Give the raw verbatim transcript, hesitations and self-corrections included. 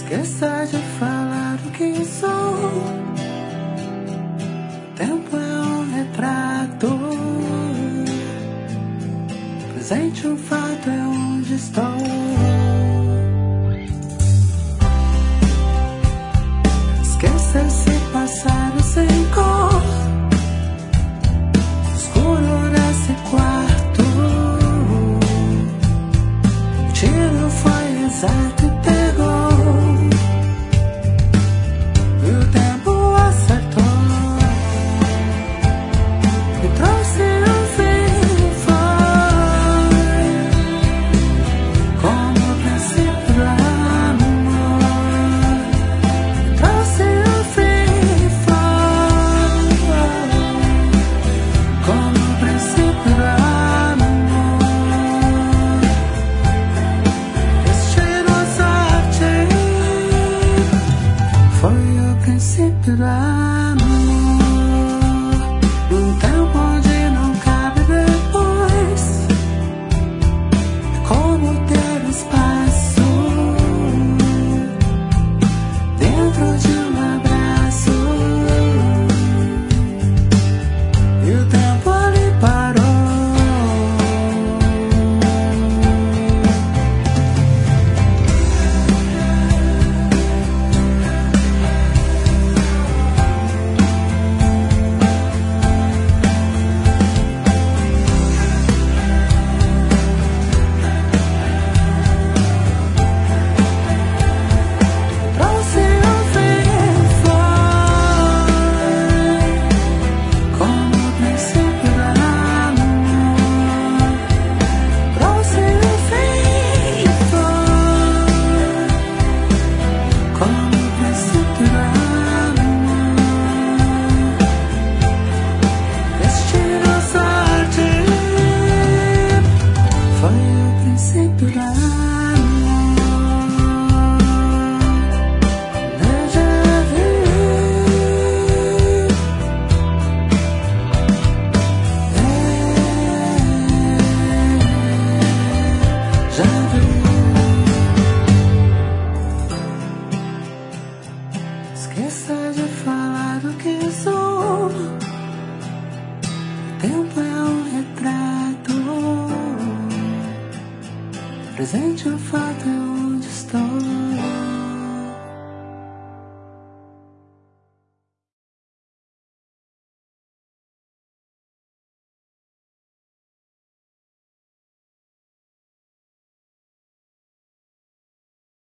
Esqueça de falar o que sou. Tempo é um retrato. Presente um fato é onde estou. Esqueça esse passado sem cor. Escuro nesse quarto. O tiro foi exato e pegou. E o tempo acertou. Me trouxe um fim. Foi como o princípio do amor. Me trouxe um fim. Foi como o princípio do amor. Destino, sorte. Foi o princípio do amor. Num tempo onde não cabe depois. É como ter espaço dentro de um abraço. E o tempo ali parou. Trouxe um fim. Foi como o princípio do amor. Trouxe um fim. Foi como o princípio do amor. Destino, sorte. Foi o princípio do amor. Déjà vu. Já vi. Esqueça de falar do que sou. O tempo é um retrato. Presente o fato é onde estou.